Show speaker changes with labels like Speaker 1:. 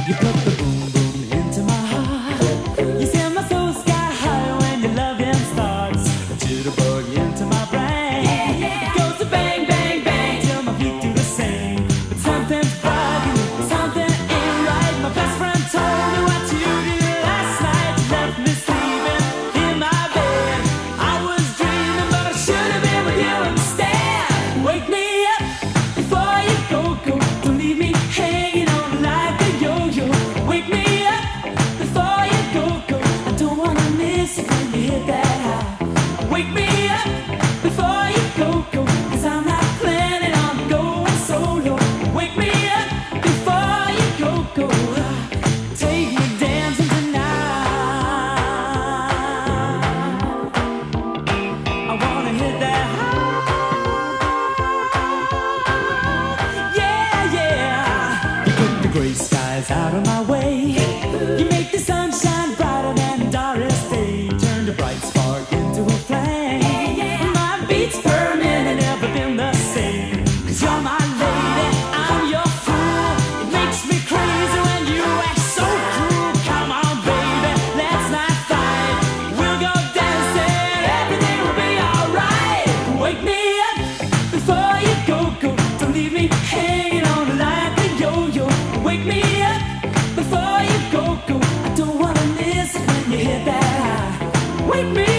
Speaker 1: You put the boom boom into my heart. You send my soul sky high when your loving starts. A jitterbug into my brain. It goes to bang, bang, bang till my feet do the same. But something's bugging, something ain't right. My best friend told me what you did last night. You left me sleeping in my bed. I was dreaming, but I should have been with you instead. Wake me up before you go, go. Don't leave me hanging on like a yo-yo. Wake me up before you go, go. I don't wanna miss it when you hit that high. Wake me up before you go, go. 'Cause I'm not planning on going solo. Wake me up before you go, go. Take me dancing tonight. I wanna hit that high. Yeah, yeah. You put the gray skies out of my way. You make the sunshine brighter than Doris Day. Turn the bright spark into a flame. My beats per minute never been the same. 'Cause you're my lady, I'm your fool. It makes me crazy when you act so cruel. Come on, baby, let's not fight. We'll go dancing, everything will be alright. Wake me up before you go, go. Don't leave me hanging on like a yo-yo. Wake me up before you go, go. I don't wanna miss it when you hit that high. Wake me